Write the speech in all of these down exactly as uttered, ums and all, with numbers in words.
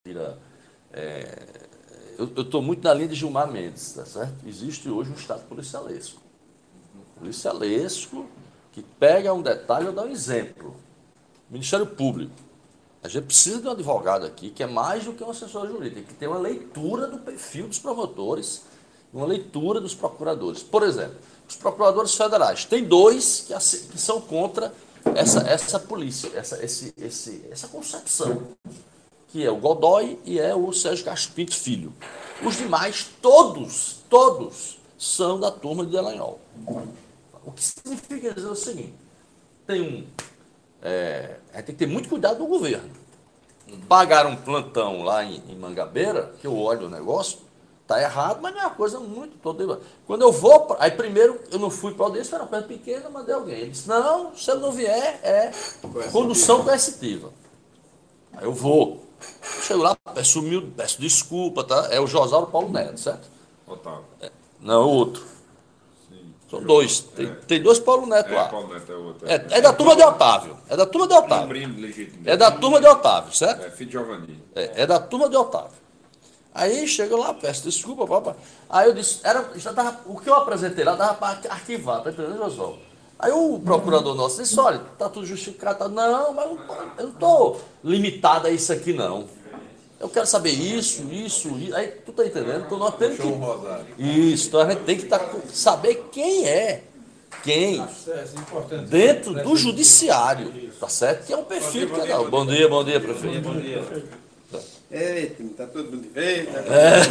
É, eu estou muito na linha de Gilmar Mendes, tá certo? Existe hoje um Estado policialesco. Policialesco que pega um detalhe, eu dou um exemplo. Ministério Público. A gente precisa de um advogado aqui que é mais do que um assessor jurídico, tem que ter uma leitura do perfil dos promotores, uma leitura dos procuradores. Por exemplo, os procuradores federais. Tem dois que, que são contra essa, essa polícia, essa, esse, esse, essa concepção, que é o Godoy e é o Sérgio Castro Pinto Filho. Os demais, todos, todos, são da turma de Dallagnol. O que significa dizer o seguinte, tem um... É, a gente tem que ter muito cuidado do governo. Pagaram um plantão lá em, em Mangabeira, que eu olho o negócio, está errado, mas não é uma coisa muito toda. Quando eu vou, aí primeiro eu não fui para o audiência, era uma coisa pequena, mandei alguém. Ele disse, não, se ele não vier, é condução coercitiva. Aí eu vou. Chego lá, peço humilde, peço desculpa, tá? É o Josauro Paulo Neto, certo? Otávio. É, não, é o outro. Sim. São dois. Tem, é. tem dois Paulo Neto é, lá. Paulo Neto é, outro, é, é da turma de Otávio. É da turma de Otávio. É da turma de Otávio, certo? É, filho de Giovanni. É, é da turma de Otávio. Aí chega lá, peço desculpa, papai. Aí eu disse, era, já tava, o que eu apresentei lá dava para arquivar, tá entendendo, Josualdo? Aí o procurador nosso disse, olha, tá tudo justificado. Tá, não, mas eu não estou limitado a isso aqui, não. Eu quero saber isso, isso, isso. Aí tu tá entendendo? Então nós temos que. Isso, então a gente tem que tá, saber quem é. Quem? Dentro do judiciário, tá certo? Que é um perfil que é. Não. Bom dia, bom dia, prefeito. Bom dia, bom dia. Eita, tá todo mundo de vez. Tá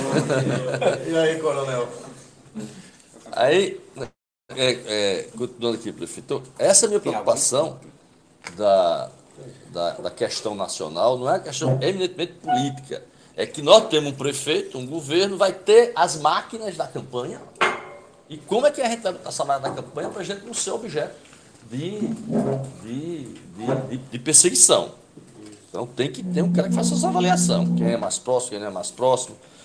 é. E aí, coronel? Aí, é, é, continuando aqui, prefeito, essa é a minha preocupação da, da, da questão nacional, não é uma questão eminentemente política. É que nós temos um prefeito, um governo, vai ter as máquinas da campanha. E como é que a gente vai botar essa máquina da campanha para a gente não ser objeto de, de, de, de, de perseguição? Então tem que ter um cara que faça essa avaliação. Quem é mais próximo, quem não é mais próximo.